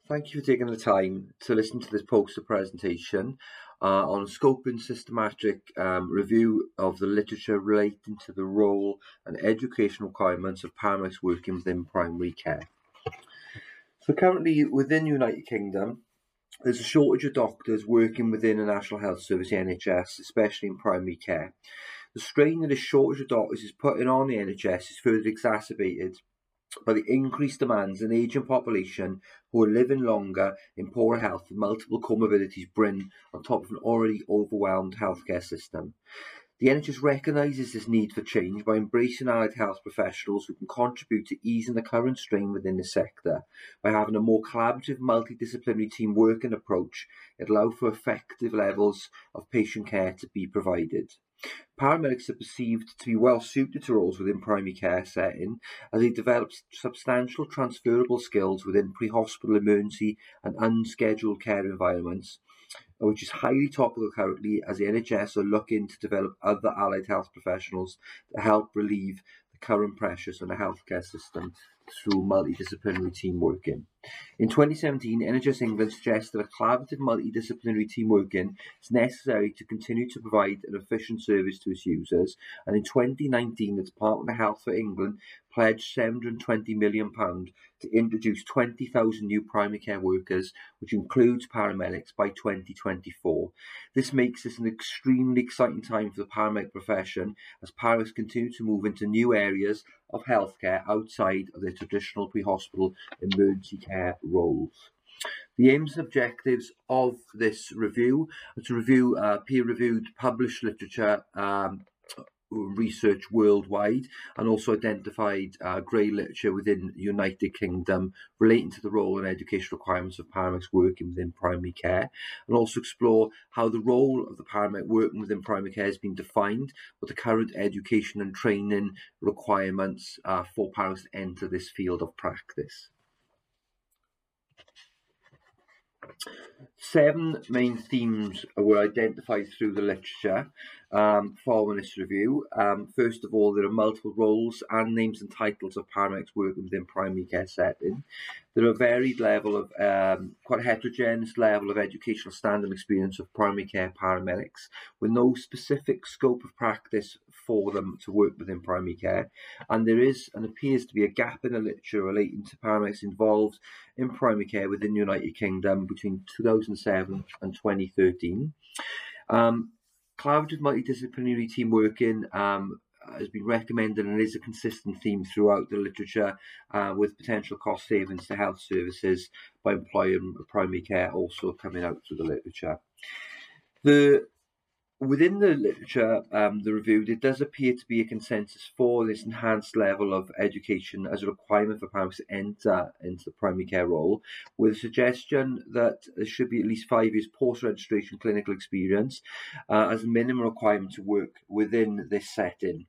Thank you for taking the time to listen to this poster presentation on a scope and systematic review of the literature relating to the role and educational requirements of paramedics working within primary care. So currently within the United Kingdom, there's a shortage of doctors working within the National Health Service, the NHS, especially in primary care. The strain that this shortage of doctors is putting on the NHS is further exacerbated by the increased demands an ageing population who are living longer in poorer health with multiple comorbidities bring on top of an already overwhelmed healthcare system. The NHS recognises this need for change by embracing allied health professionals who can contribute to easing the current strain within the sector by having a more collaborative, multidisciplinary team working approach that allow for effective levels of patient care to be provided. Paramedics are perceived to be well suited to roles within primary care setting as they develop substantial transferable skills within pre-hospital emergency and unscheduled care environments, which is highly topical currently as the NHS are looking to develop other allied health professionals to help relieve the current pressures on the healthcare system through multidisciplinary team working. In 2017, NHS England suggested a collaborative multidisciplinary team working is necessary to continue to provide an efficient service to its users, and in 2019 the Department of Health for England pledged £720 million to introduce 20,000 new primary care workers, which includes paramedics, by 2024. This makes this an extremely exciting time for the paramedic profession as paramedics continue to move into new areas of healthcare outside of their traditional pre-hospital emergency care roles. The aims and objectives of this review are to review peer-reviewed published literature research worldwide, and also identified grey literature within the United Kingdom relating to the role and education requirements of paramedics working within primary care, and also explore how the role of the paramedic working within primary care has been defined, with the current education and training requirements for paramedics to enter this field of practice. 7 main themes were identified through the literature following this review. First of all, there are multiple roles and names and titles of paramedics working within primary care setting. There are a varied level of, quite a heterogeneous level of educational standard experience of primary care paramedics, with no specific scope of practice for them to work within primary care. And there is and appears to be a gap in the literature relating to paramedics involved in primary care within the United Kingdom between 2007 and 2013. Collaborative multidisciplinary team working has been recommended and is a consistent theme throughout the literature, with potential cost savings to health services by employing primary care also coming out through the literature. Within the literature, the review, there does appear to be a consensus for this enhanced level of education as a requirement for paramedics to enter into the primary care role, with a suggestion that there should be at least 5 years post-registration clinical experience as a minimum requirement to work within this setting.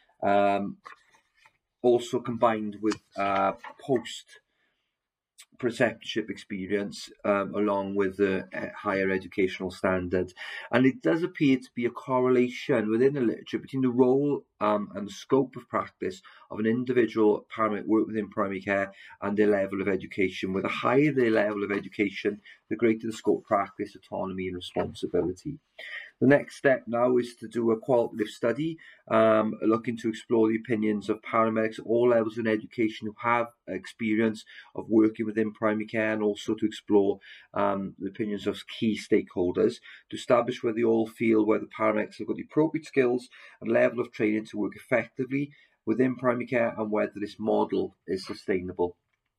Also combined with post preceptorship experience along with the higher educational standards. And it does appear to be a correlation within the literature between the role and the scope of practice of an individual paramedic work within primary care and their level of education. With the higher their level of education, the greater the scope of practice, autonomy and responsibility. The next step now is to do a qualitative study looking to explore the opinions of paramedics at all levels in education who have experience of working within primary care, and also to explore the opinions of key stakeholders to establish whether they all feel whether paramedics have got the appropriate skills and level of training to work effectively within primary care, and whether this model is sustainable.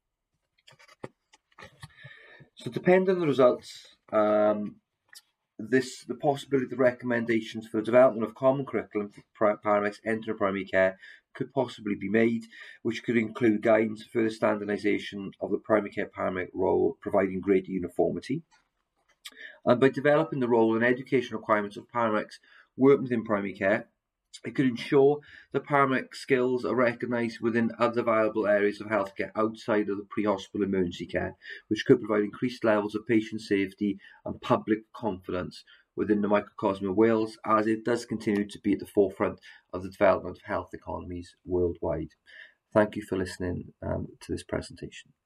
So depending on the results, the possibility of the recommendations for the development of common curriculum for paramedics entering primary care could possibly be made, which could include guidance for further standardisation of the primary care paramedic role, providing greater uniformity. And by developing the role and education requirements of paramedics working within primary care, it could ensure that paramedic skills are recognised within other viable areas of healthcare outside of the pre-hospital emergency care, which could provide increased levels of patient safety and public confidence within the microcosm of Wales, as it does continue to be at the forefront of the development of health economies worldwide. Thank you for listening to this presentation.